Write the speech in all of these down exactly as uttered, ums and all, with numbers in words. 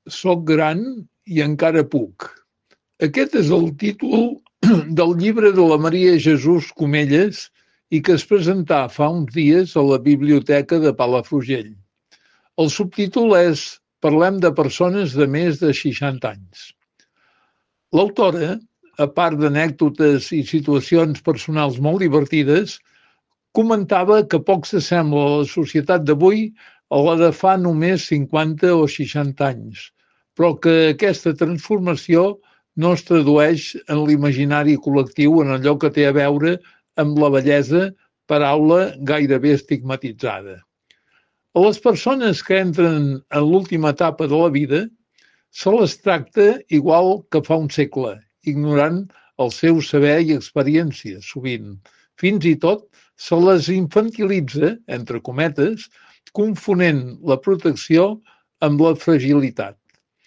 Soc gran i encara puc. Aquest és el títol del llibre de la Maria Jesús Comelles i que es presentà fa uns dies a la Biblioteca de Palafrugell. El subtítol és Parlem de persones de més de seixanta anys. L'autora, a part d'anècdotes i situacions personals molt divertides, comentava que poc s'assembla a la societat d'avui a la de fa només cinquanta o seixanta anys, però que aquesta transformació no es tradueix en l'imaginari col·lectiu en allò que té a veure amb la bellesa, paraula gairebé estigmatitzada. A les persones que entren en l'última etapa de la vida se les tracta igual que fa un segle, ignorant el seu saber i experiència, sovint. Fins i tot se les infantilitza, entre cometes, confonent la protecció amb la fragilitat.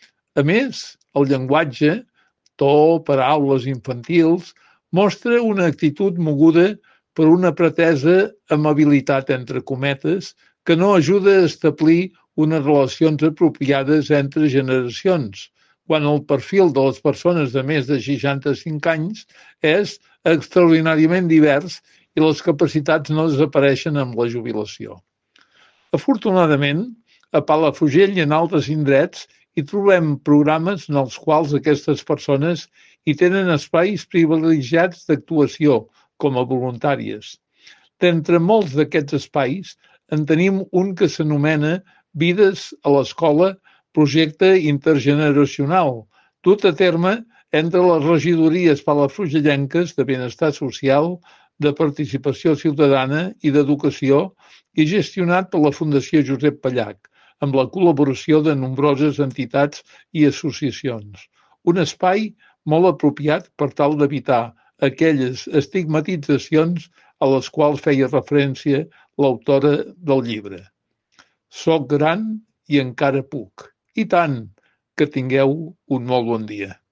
A més, el llenguatge, to, paraules infantils, mostra una actitud moguda per una pretesa amabilitat, entre cometes, que no ajuda a establir unes relacions apropiades entre generacions, quan el perfil de les persones de més de seixanta-cinc anys és extraordinàriament divers i les capacitats no desapareixen amb la jubilació. Afortunadament, a Palafrugell i en altres indrets hi trobem programes en els quals aquestes persones hi tenen espais privilegiats d'actuació com a voluntàries. D'entre molts d'aquests espais en tenim un que s'anomena Vides a l'Escola, projecte intergeneracional, dut a terme entre les regidories palafrugellenques de Benestar Social, de Participació Ciutadana i d'Educació i gestionat per la Fundació Josep Pallach, amb la col·laboració de nombroses entitats i associacions. Un espai molt apropiat per tal d'evitar aquelles estigmatitzacions a les quals feia referència l'autora del llibre. Soc gran i encara puc. I tant, que tingueu un molt bon dia.